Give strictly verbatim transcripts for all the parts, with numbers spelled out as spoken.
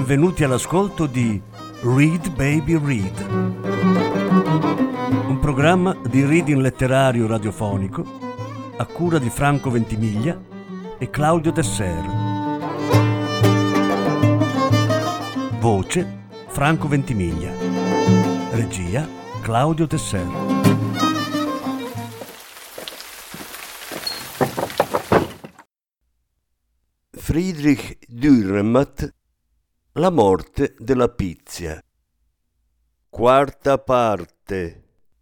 Benvenuti all'ascolto di Read Baby Read, un programma di reading letterario radiofonico a cura di Franco Ventimiglia e Claudio Tesser. Voce Franco Ventimiglia. Regia Claudio Tesser. Friedrich Dürrenmatt, La morte della Pizia. Quarta parte.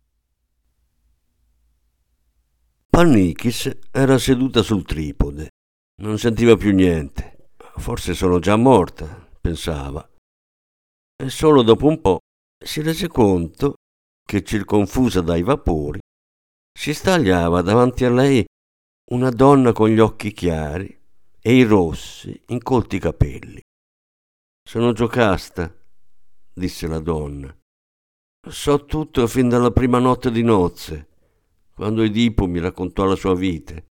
Pannichis era seduta sul tripode. Non sentiva più niente. Forse sono già morta, pensava. E solo dopo un po' si rese conto che, circonfusa dai vapori, si stagliava davanti a lei una donna con gli occhi chiari e i rossi, incolti capelli. «Sono Giocasta», disse la donna. «So tutto fin dalla prima notte di nozze, quando Edipo mi raccontò la sua vite.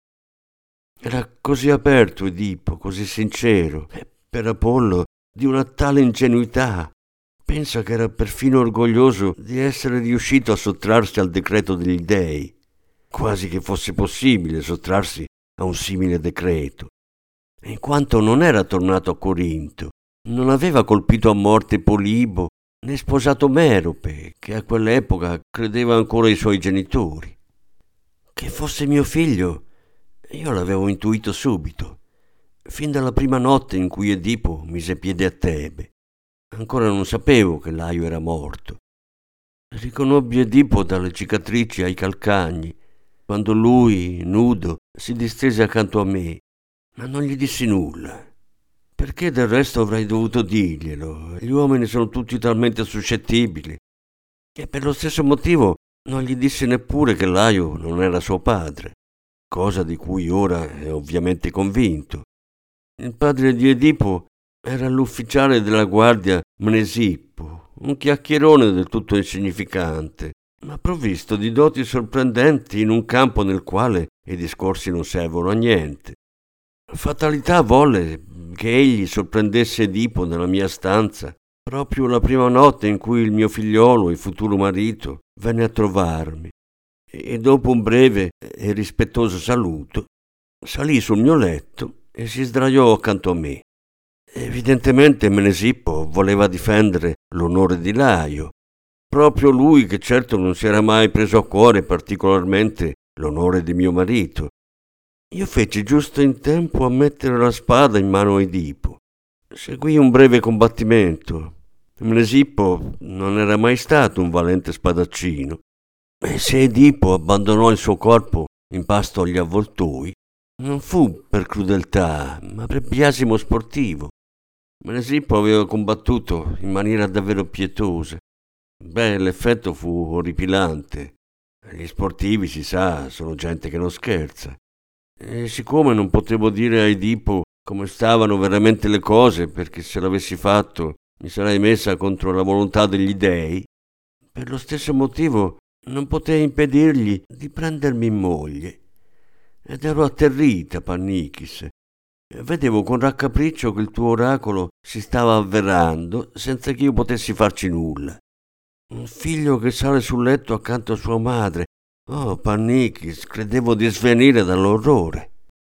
Era così aperto Edipo, così sincero, e per Apollo di una tale ingenuità. Pensa che era perfino orgoglioso di essere riuscito a sottrarsi al decreto degli dei, quasi che fosse possibile sottrarsi a un simile decreto. In quanto non era tornato a Corinto, non aveva colpito a morte Polibo né sposato Merope, che a quell'epoca credeva ancora ai suoi genitori. Che fosse mio figlio, io l'avevo intuito subito, fin dalla prima notte in cui Edipo mise piede a Tebe. Ancora non sapevo che Laio era morto. Riconobbi Edipo dalle cicatrici ai calcagni, quando lui, nudo, si distese accanto a me, ma non gli dissi nulla. Perché del resto avrei dovuto dirglielo? Gli uomini sono tutti talmente suscettibili. E per lo stesso motivo non gli dissi neppure che Laio non era suo padre, cosa di cui ora è ovviamente convinto. Il padre di Edipo era l'ufficiale della guardia Mnesippo, un chiacchierone del tutto insignificante, ma provvisto di doti sorprendenti in un campo nel quale i discorsi non servono a niente. Fatalità volle che egli sorprendesse Edipo nella mia stanza proprio la prima notte in cui il mio figliolo e futuro marito venne a trovarmi, e dopo un breve e rispettoso saluto salì sul mio letto e si sdraiò accanto a me. Evidentemente Mnesippo voleva difendere l'onore di Laio, proprio lui che certo non si era mai preso a cuore particolarmente l'onore di mio marito. Io feci giusto in tempo a mettere la spada in mano a Edipo. Seguì un breve combattimento. Mnesippo non era mai stato un valente spadaccino, e se Edipo abbandonò il suo corpo in pasto agli avvoltoi, non fu per crudeltà, ma per biasimo sportivo. Mnesippo aveva combattuto in maniera davvero pietosa. Beh, l'effetto fu orripilante. Gli sportivi, si sa, sono gente che non scherza. E siccome non potevo dire a Edipo come stavano veramente le cose, perché se l'avessi fatto mi sarei messa contro la volontà degli dei, per lo stesso motivo non potei impedirgli di prendermi in moglie. Ed ero atterrita, Pannichis. Vedevo con raccapriccio che il tuo oracolo si stava avverando senza che io potessi farci nulla. Un figlio che sale sul letto accanto a sua madre. Oh, Pannichis, credevo di svenire dall'orrore.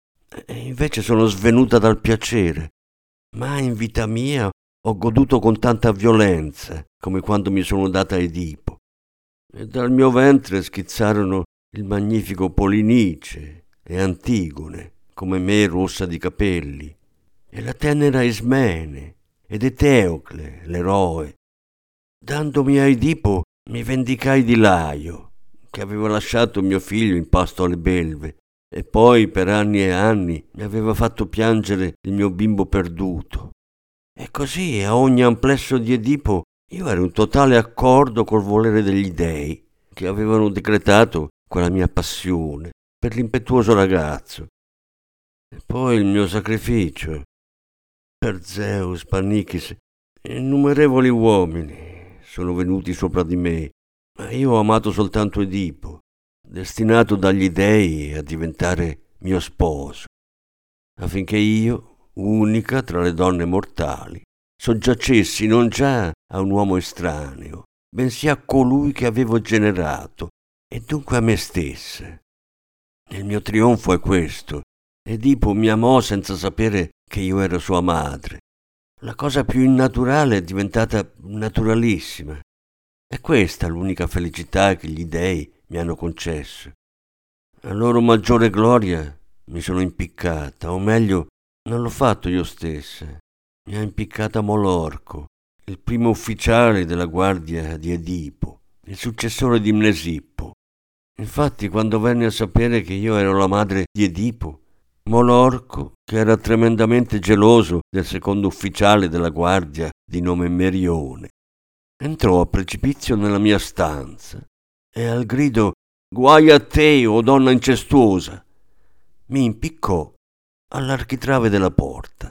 E invece sono svenuta dal piacere. Mai in vita mia ho goduto con tanta violenza come quando mi sono data Edipo. E dal mio ventre schizzarono il magnifico Polinice e Antigone, come me rossa di capelli, e la tenera Ismene ed Eteocle, l'eroe. Dandomi a Edipo mi vendicai di Laio, che aveva lasciato mio figlio in pasto alle belve, e poi per anni e anni mi aveva fatto piangere il mio bimbo perduto. E così a ogni amplesso di Edipo io ero in totale accordo col volere degli dei, che avevano decretato quella mia passione per l'impetuoso ragazzo. E poi il mio sacrificio. Per Zeus, Pannichis, innumerevoli uomini sono venuti sopra di me, ma io ho amato soltanto Edipo, destinato dagli dei a diventare mio sposo, affinché io, unica tra le donne mortali, soggiacessi non già a un uomo estraneo, bensì a colui che avevo generato, e dunque a me stessa. Il mio trionfo è questo. Edipo mi amò senza sapere che io ero sua madre. La cosa più innaturale è diventata naturalissima. È questa l'unica felicità che gli dèi mi hanno concesso. A loro maggiore gloria mi sono impiccata, o meglio, non l'ho fatto io stessa. Mi ha impiccata Molorco, il primo ufficiale della guardia di Edipo, il successore di Mnesippo. Infatti, quando venne a sapere che io ero la madre di Edipo, Molorco, che era tremendamente geloso del secondo ufficiale della guardia di nome Merione, entrò a precipizio nella mia stanza e al grido «Guai a te, o donna incestuosa!» mi impiccò all'architrave della porta.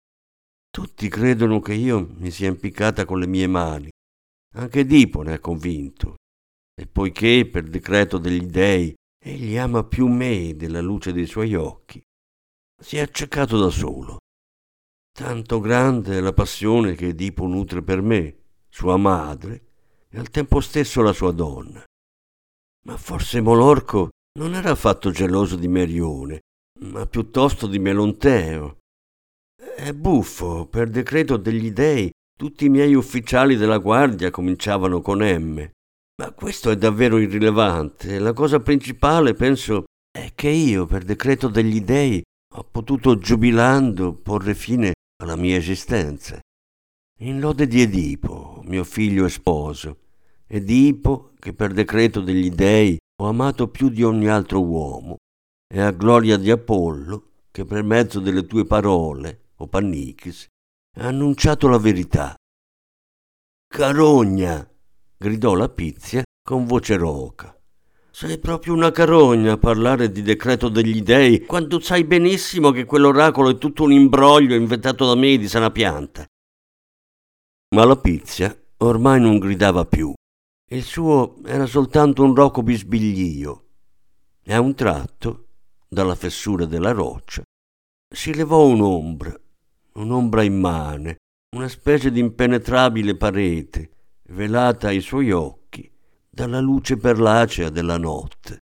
Tutti credono che io mi sia impiccata con le mie mani. Anche Edipo ne è convinto. E poiché, per decreto degli dèi, egli ama più me della luce dei suoi occhi, si è accecato da solo. Tanto grande è la passione che Edipo nutre per me, sua madre, e al tempo stesso la sua donna. Ma forse Molorco non era affatto geloso di Merione, ma piuttosto di Melonteo. È buffo, per decreto degli dèi, tutti i miei ufficiali della guardia cominciavano con M. Ma questo è davvero irrilevante. La cosa principale, penso, è che io, per decreto degli dèi, ho potuto, giubilando, porre fine alla mia esistenza. In lode di Edipo, mio figlio e sposo. Edipo, che per decreto degli dèi ho amato più di ogni altro uomo, e a gloria di Apollo, che per mezzo delle tue parole, o Pannichis, ha annunciato la verità. Carogna! Gridò la Pizia con voce roca. Sei proprio una carogna a parlare di decreto degli dèi quando sai benissimo che quell'oracolo è tutto un imbroglio inventato da me di sana pianta. Ma la Pizia ormai non gridava più. Il suo era soltanto un roco bisbiglio. E a un tratto, dalla fessura della roccia, si levò un'ombra, un'ombra immane, una specie di impenetrabile parete, velata ai suoi occhi dalla luce perlacea della notte.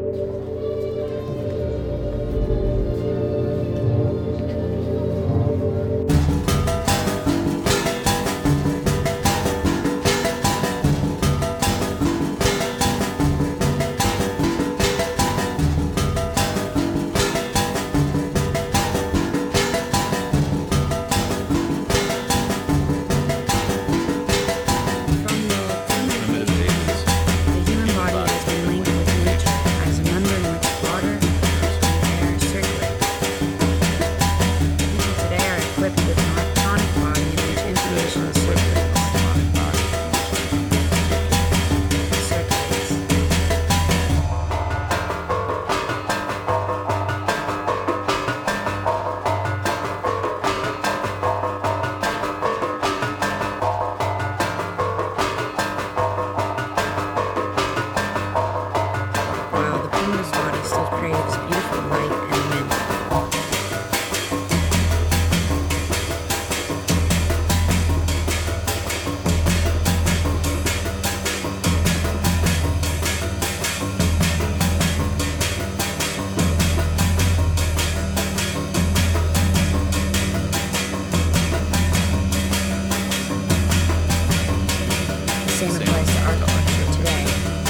Same applies to architecture today.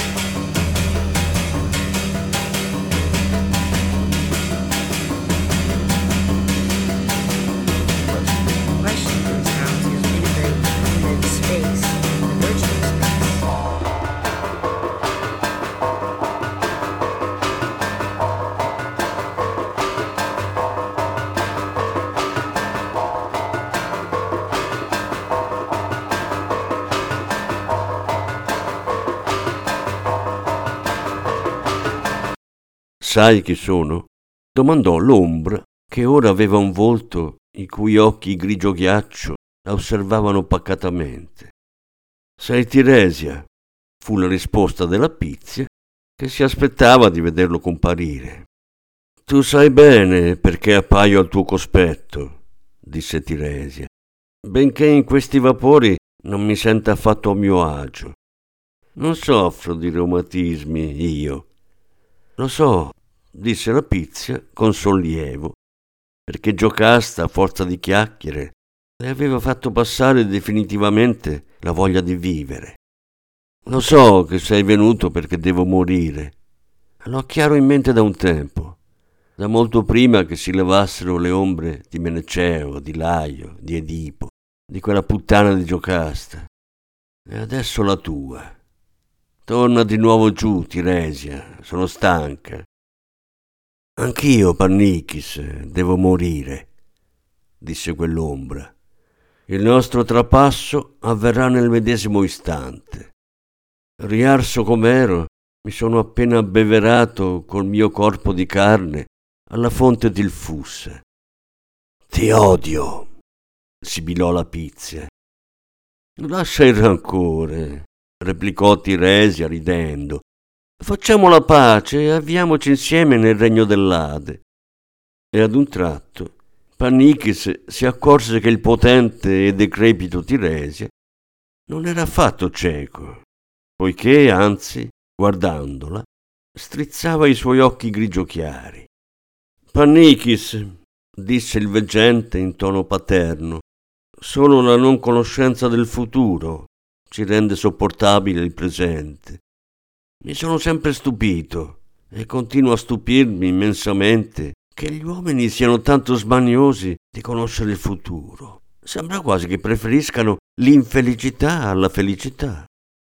The question is how to integrate the space in the virtual space. Sai chi sono? Domandò l'ombra, che ora aveva un volto i cui occhi grigio ghiaccio la osservavano pacatamente. Sei Tiresia, fu la risposta della Pizia, che si aspettava di vederlo comparire. Tu sai bene perché appaio al tuo cospetto, disse Tiresia. benché in questi vapori non mi senta affatto a mio agio. Non soffro di reumatismi io. Lo so, disse la Pizia con sollievo, perché Giocasta, a forza di chiacchiere, le aveva fatto passare definitivamente la voglia di vivere. Lo so che sei venuto perché devo morire. L'ho chiaro in mente da un tempo, da molto prima che si levassero le ombre di Meneceo, di Laio, di Edipo, di quella puttana di Giocasta. E adesso la tua. Torna di nuovo giù, Tiresia, sono stanca. Anch'io, Pannichis, devo morire, disse quell'ombra. Il nostro trapasso avverrà nel medesimo istante. Riarso com'ero, mi sono appena abbeverato col mio corpo di carne alla fonte Tilfusse. Ti odio, sibilò la Pizia. Lascia il rancore, replicò Tiresia ridendo. Facciamo la pace e avviamoci insieme nel regno dell'Ade. E ad un tratto Pannichis si accorse che il potente e decrepito Tiresia non era affatto cieco, poiché, anzi, guardandola, strizzava i suoi occhi grigio chiari. Pannichis, disse il veggente in tono paterno, solo la non conoscenza del futuro ci rende sopportabile il presente. Mi sono sempre stupito e continuo a stupirmi immensamente che gli uomini siano tanto smaniosi di conoscere il futuro. Sembra quasi che preferiscano l'infelicità alla felicità.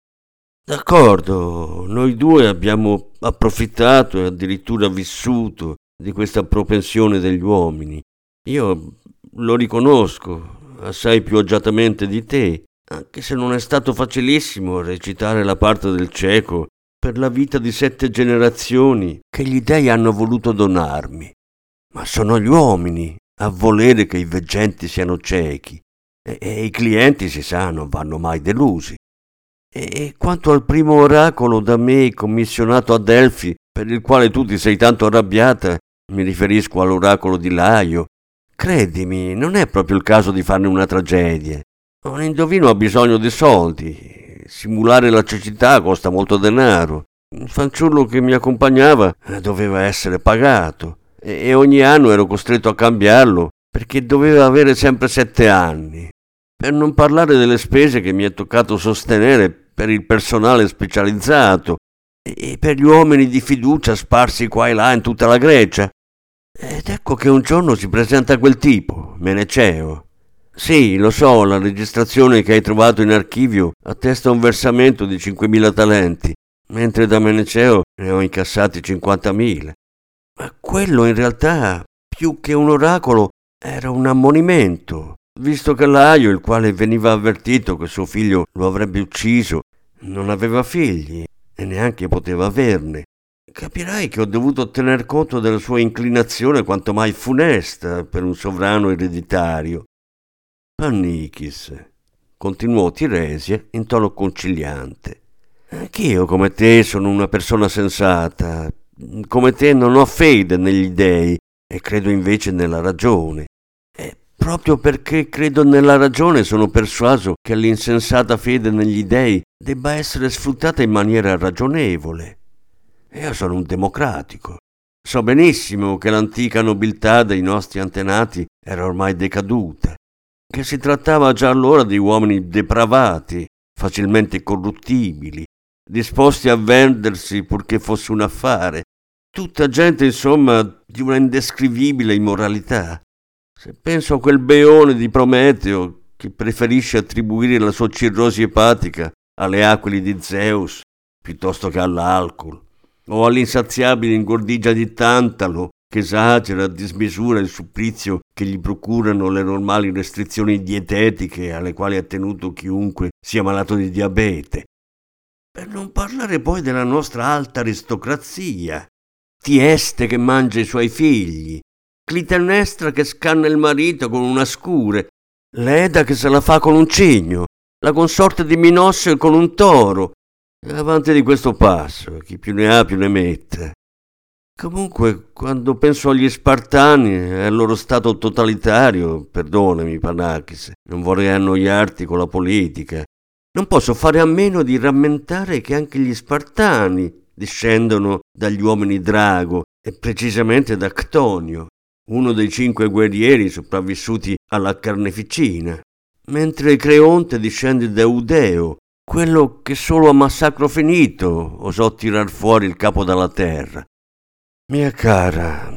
D'accordo, noi due abbiamo approfittato e addirittura vissuto di questa propensione degli uomini. Io lo riconosco assai più agiatamente di te, anche se non è stato facilissimo recitare la parte del cieco per la vita di sette generazioni che gli dei hanno voluto donarmi. Ma sono gli uomini a volere che i veggenti siano ciechi, e, e i clienti, si sa, non vanno mai delusi. E, e quanto al primo oracolo da me commissionato a Delfi, per il quale tu ti sei tanto arrabbiata, mi riferisco all'oracolo di Laio, credimi, non è proprio il caso di farne una tragedia. Un indovino ha bisogno di soldi, simulare la cecità costa molto denaro. Il fanciullo che mi accompagnava doveva essere pagato e ogni anno ero costretto a cambiarlo perché doveva avere sempre sette anni. Per non parlare delle spese che mi è toccato sostenere per il personale specializzato e per gli uomini di fiducia sparsi qua e là in tutta la Grecia. Ed ecco che un giorno si presenta quel tipo, Meneceo. Sì, lo so, la registrazione che hai trovato in archivio attesta un versamento di cinquemila talenti, mentre da Meneceo ne ho incassati cinquantamila. Ma quello in realtà, più che un oracolo, era un ammonimento, visto che Laio, il quale veniva avvertito che suo figlio lo avrebbe ucciso, non aveva figli e neanche poteva averne. Capirai che ho dovuto tener conto della sua inclinazione quanto mai funesta per un sovrano ereditario. Pannichis, continuò Tiresia in tono conciliante. Anch'io come te sono una persona sensata, come te non ho fede negli dèi e credo invece nella ragione. E proprio perché credo nella ragione sono persuaso che l'insensata fede negli dèi debba essere sfruttata in maniera ragionevole. Io sono un democratico. So benissimo che l'antica nobiltà dei nostri antenati era ormai decaduta, che si trattava già allora di uomini depravati, facilmente corruttibili, disposti a vendersi purché fosse un affare, tutta gente insomma di una indescrivibile immoralità. Se penso a quel beone di Prometeo che preferisce attribuire la sua cirrosi epatica alle aquili di Zeus piuttosto che all'alcol, o all'insaziabile ingordigia di Tantalo che esagera a dismisura il supplizio che gli procurano le normali restrizioni dietetiche alle quali è tenuto chiunque sia malato di diabete. Per non parlare poi della nostra alta aristocrazia, Tieste che mangia i suoi figli, Clitennestra che scanna il marito con una scure, Leda che se la fa con un cigno, la consorte di Minosse con un toro. E avanti di questo passo, chi più ne ha più ne metta. Comunque, quando penso agli Spartani e al loro stato totalitario, perdonami Panakis, non vorrei annoiarti con la politica, non posso fare a meno di rammentare che anche gli Spartani discendono dagli uomini drago e precisamente da Ctonio, uno dei cinque guerrieri sopravvissuti alla carneficina, mentre Creonte discende da Eudeo, quello che solo a massacro finito osò tirar fuori il capo dalla terra. Mia cara,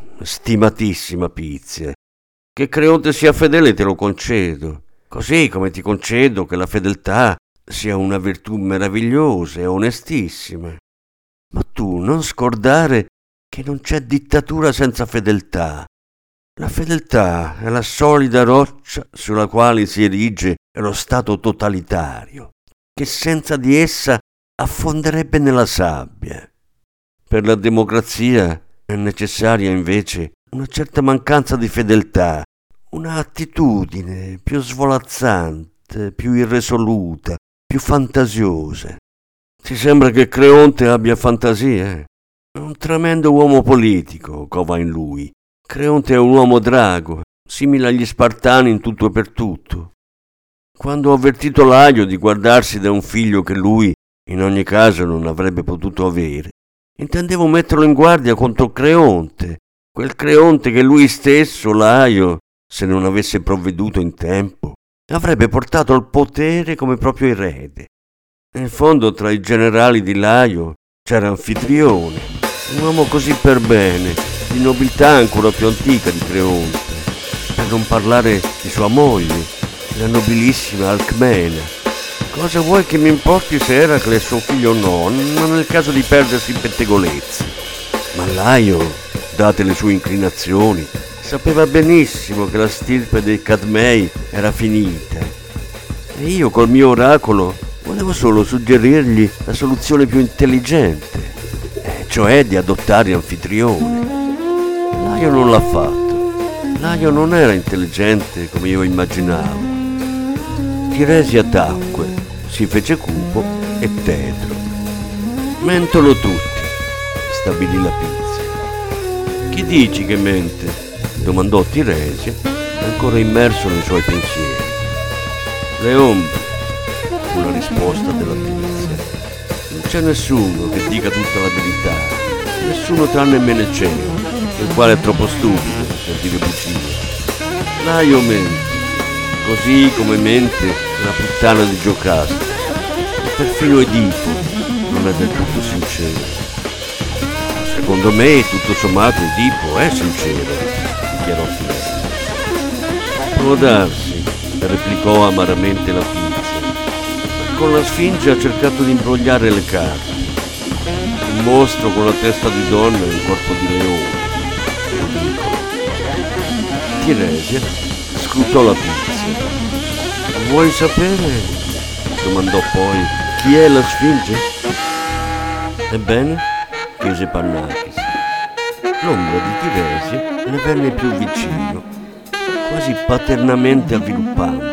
stimatissima Pizia, che Creonte sia fedele te lo concedo, così come ti concedo che la fedeltà sia una virtù meravigliosa e onestissima. Ma tu non scordare che non c'è dittatura senza fedeltà. La fedeltà è la solida roccia sulla quale si erige lo Stato totalitario, che senza di essa affonderebbe nella sabbia. Per la democrazia è necessaria invece una certa mancanza di fedeltà, una attitudine più svolazzante, più irresoluta, più fantasiosa. Ti sembra che Creonte abbia fantasie? È un tremendo uomo politico, cova in lui. Creonte è un uomo drago, simile agli Spartani in tutto e per tutto. Quando ho avvertito Laio di guardarsi da un figlio che lui, in ogni caso, non avrebbe potuto avere, intendevo metterlo in guardia contro Creonte, quel Creonte che lui stesso, Laio, se non avesse provveduto in tempo, avrebbe portato al potere come proprio erede. In fondo, tra i generali di Laio c'era Anfitrione, un uomo così per bene, di nobiltà ancora più antica di Creonte, per non parlare di sua moglie, la nobilissima Alcmena. Cosa vuoi che mi importi se Eracle è suo figlio o no, non è il caso di perdersi in pettegolezzi. Ma Laio, date le sue inclinazioni, sapeva benissimo che la stirpe dei Cadmei era finita. E io col mio oracolo volevo solo suggerirgli la soluzione più intelligente, eh, cioè di adottare Anfitrione. Laio non l'ha fatto. Laio non era intelligente come io immaginavo. Tiresia tacque, si fece cupo e tetro. Mentono tutti, stabilì la Pizia. Chi dici che mente? Domandò Tiresia, ancora immerso nei suoi pensieri. Le ombre, fu la risposta della Pizia. Non c'è nessuno che dica tutta la verità, nessuno tranne Meneceo, il quale è troppo stupido per dire bugie. Laio mente, così come mente la puttana di Giocasta, e perfino Edipo non è del tutto sincero. Secondo me, tutto sommato, Edipo è sincero, dichiarò Tiresia. Può darsi, replicò amaramente la Pizia, ma con la Sfinge ha cercato di imbrogliare le carte. Un mostro con la testa di donna e un corpo di leone. Tiresia scrutò la Pizia. Vuoi sapere? Domandò poi. Chi è la Sfinge? Ebbene? Chiese Pannakis. L'ombra di Tiresia ne venne più vicino, quasi paternamente avviluppandola.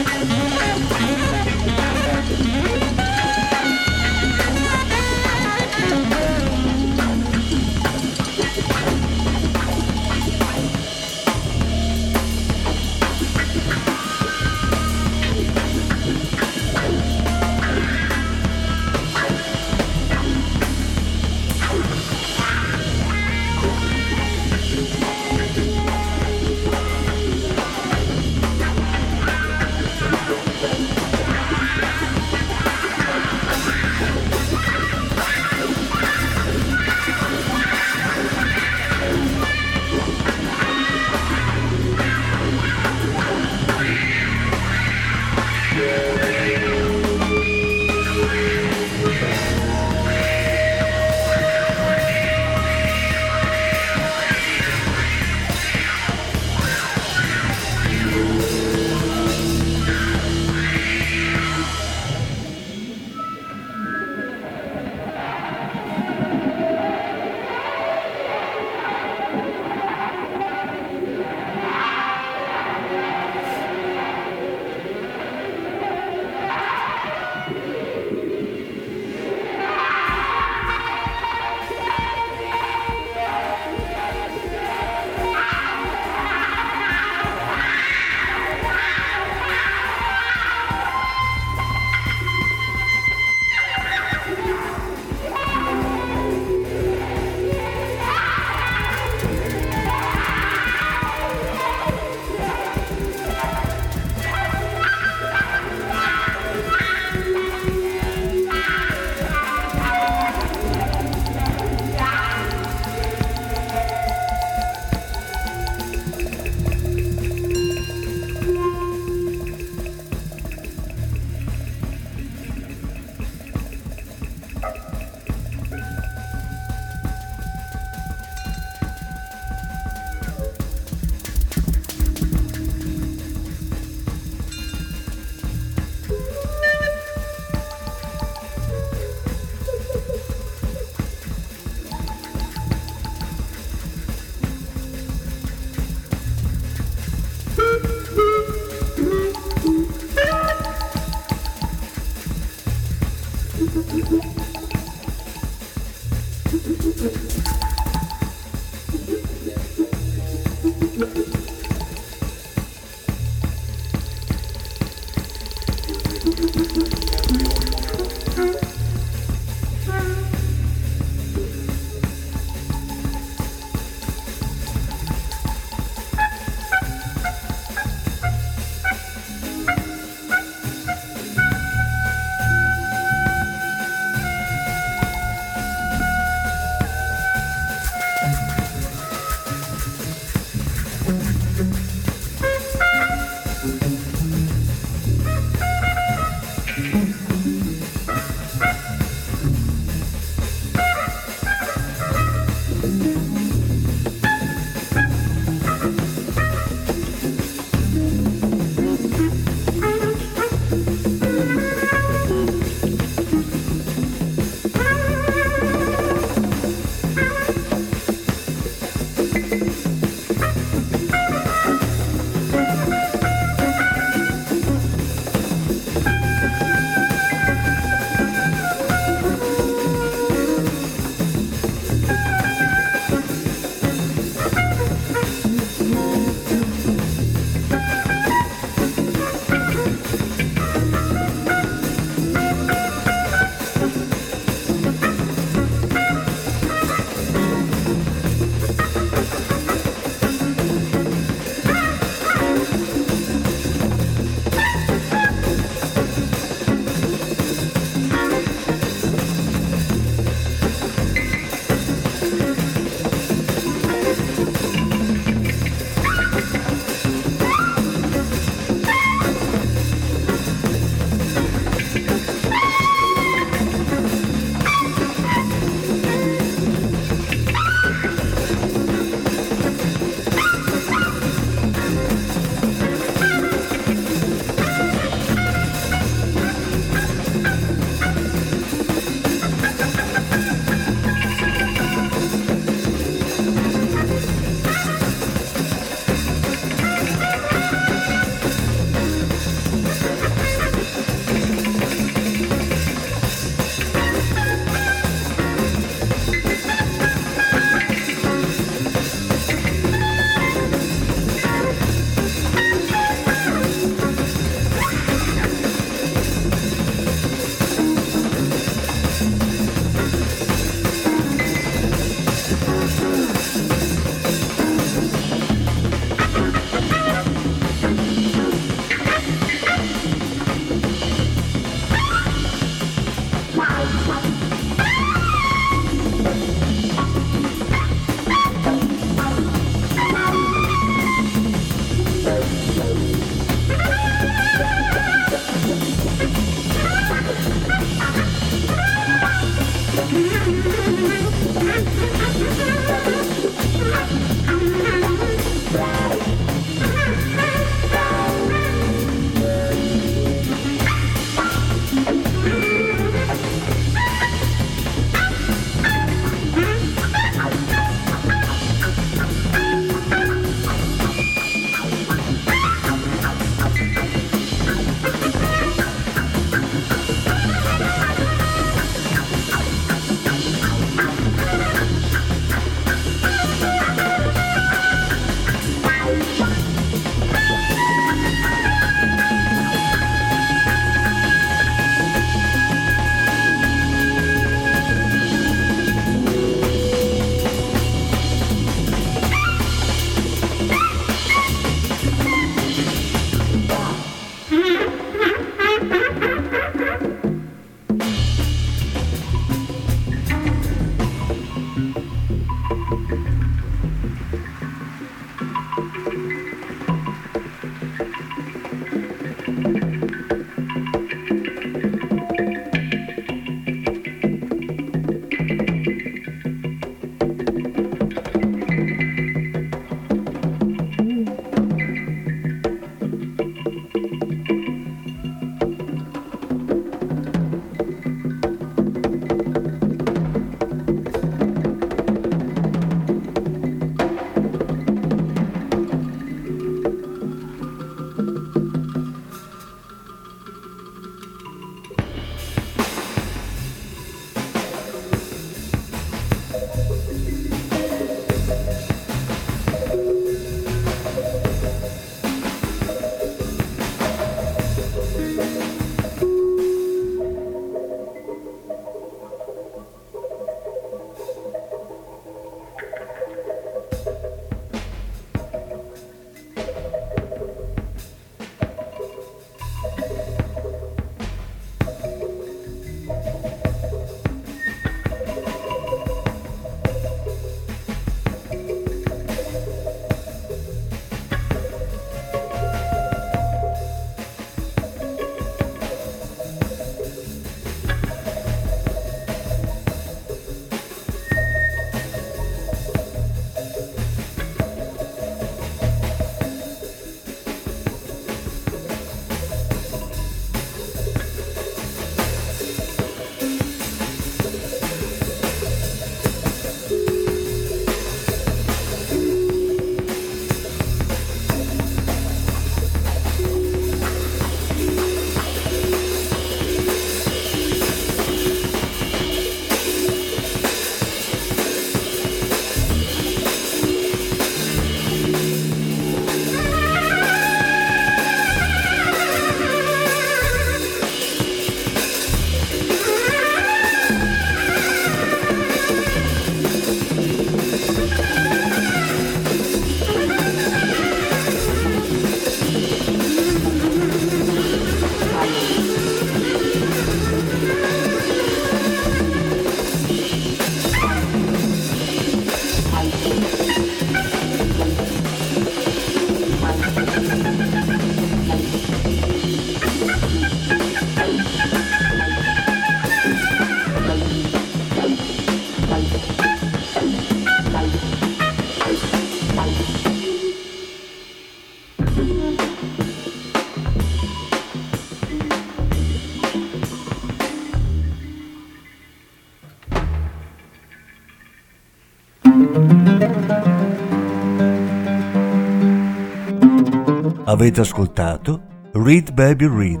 Avete ascoltato Read Baby Read,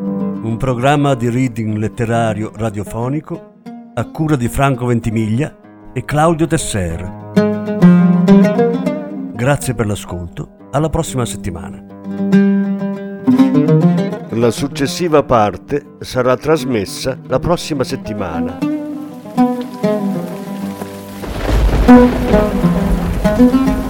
un programma di reading letterario radiofonico a cura di Franco Ventimiglia e Claudio Tesser. Grazie per l'ascolto, alla prossima settimana. La successiva parte sarà trasmessa la prossima settimana.